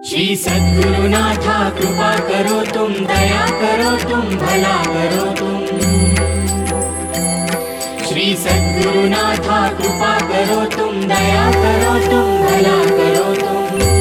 श्री सद्गुरुनाथा कृपा करो तुम, दया करो तुम, भला करो तुम। श्री सद्गुरुनाथा कृपा करो तुम, दया करो तुम, भला करो तुम।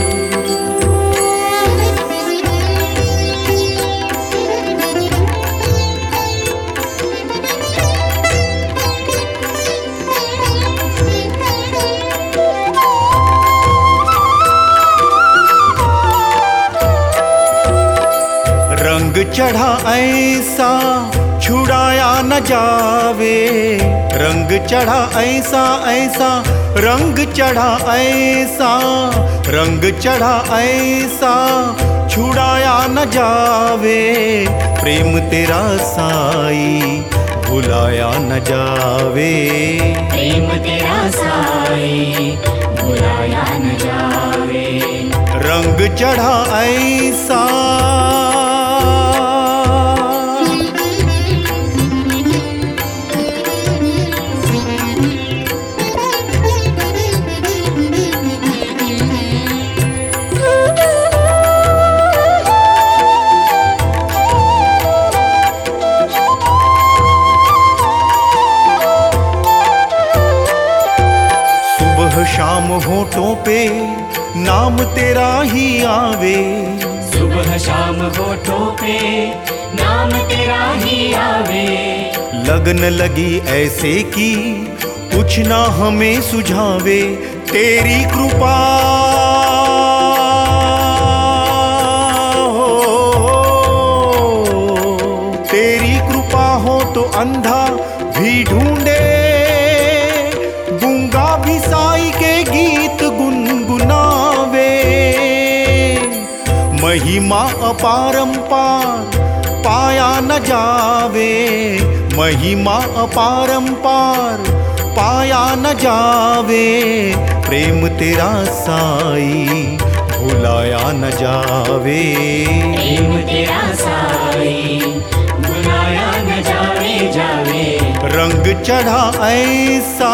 रंग चढ़ा ऐसा छुड़ाया न जावे, रंग चढ़ा ऐसा ऐसा, रंग चढ़ा ऐसा, रंग चढ़ा ऐसा छुड़ाया न जावे। प्रेम तेरा साई भुलाया न जावे, प्रेम तेरा साई भुलाया न जावे। रंग चढ़ा ऐसा शाम होठों पे नाम तेरा ही आवे, सुबह शाम होठों पे नाम तेरा ही आवे। लगन लगी ऐसे की कुछ ना हमें सुझावे, तेरी कृपा हो, तेरी कृपा हो तो अंधा भी ढूंढे, गूंगा भी साई के गीत गुनगुनावे। महिमा अपरंपार पाया न जावे, महिमा अपरंपार पाया न जावे। प्रेम तेरा साई भुलाया न जावे, प्रेम तेरा साई भुलाया न जावे जावे। रंग चढ़ा ऐसा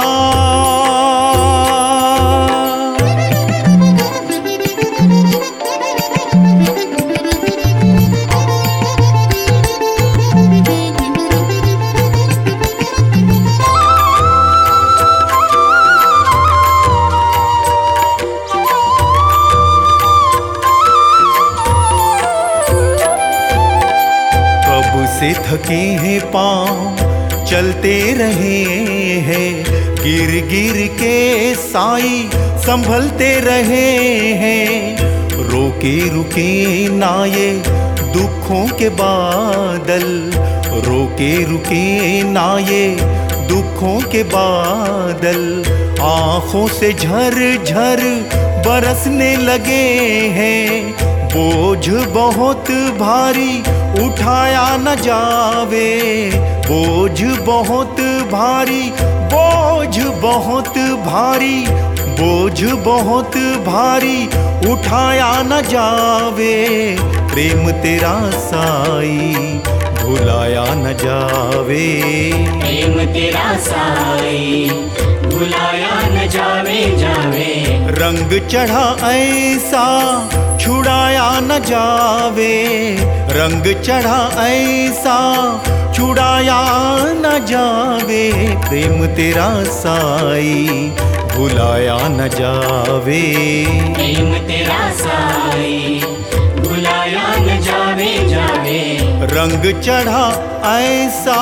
से थके हैं पाँव चलते रहे हैं, गिर गिर के साई संभलते रहे हैं। रोके रुके ना ये दुखों के बादल, रोके रुके ना ये दुखों के बादल। आँखों से झर झर बरसने लगे हैं, बोझ बहुत भारी उठाया न जावे, बोझ बहुत भारी, बोझ बहुत भारी, बोझ बहुत भारी उठाया न जावे। प्रेम तेरा साई भुलाया न जावे, प्रेम तेरा साई भुलाया न जावे जावे। रंग चढ़ा ऐसा छुड़ाया न जावे, रंग चढ़ा ऐसा छुड़ाया न जावे। प्रेम तेरा साई भुलाया न जावे, प्रेम तेरा साई भुलाया न जावे जावे। रंग चढ़ा ऐसा।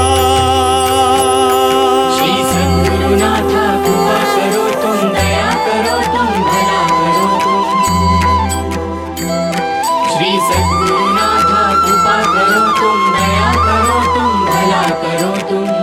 श्री सद्गुरुनाथा कृपा करो तुम, दया करो तुम, भला करो तुम। श्री सद्गुरुनाथा कृपा करो तुम, दया करो तुम, भला करो तुम।